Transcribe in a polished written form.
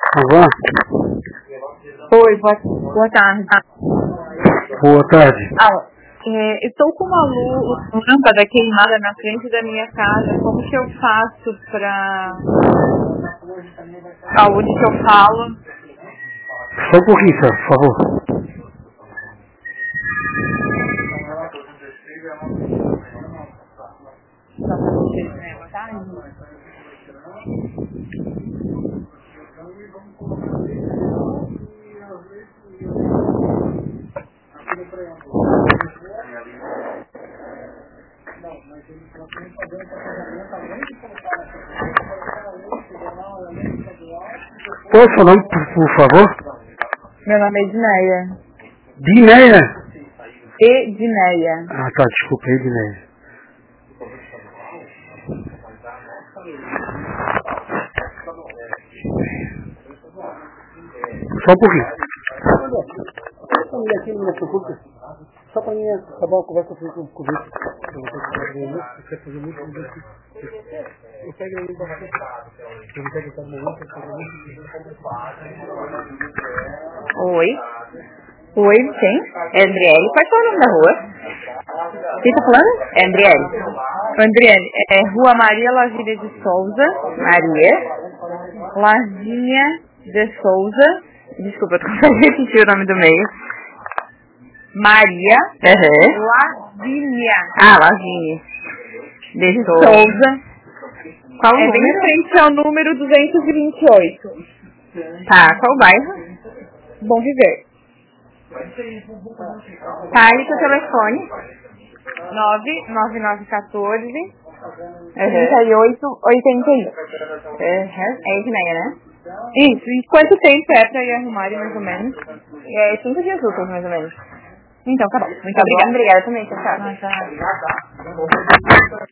Olá. Oi, boa tarde. Boa tarde. Estou com uma lâmpada queimada na frente da minha casa. Como que eu faço para... Aonde que eu falo? Só um pouquinho, por favor. Só para vocês, né? Boa tarde. Qual é o seu nome, por favor? Meu nome é Edneia. Dineia? Edneia. Ah, tá, desculpa, Dineia. Só um pouquinho. Aqui não se preocupe. Só para mim acabar a conversa com o Vitor. Eu quero fazer muito aqui. Eu pego aí bastante. Eu não quero estar no momento, Oi? Oi, quem? É Andriele. Qual é o nome da rua? Quem tá falando? É Andriele. Andriele, Rua Maria Lagínia de Souza. Maria Lagínia de Souza. Desculpa, eu tô tentando repetir o nome do meio. Maria Lagínia. Lagínia de Souza. Qual o número? Bem em frente ao número 228. Tá, qual o bairro? Bom Viver. Tá, e seu telefone? 99914 3881. É Edneia, né? Isso, e quanto tempo é pra ir arrumar, mais ou menos? 5 dias úteis, mais ou menos. Então, tá bom. Muito obrigada. Obrigada também, tchau.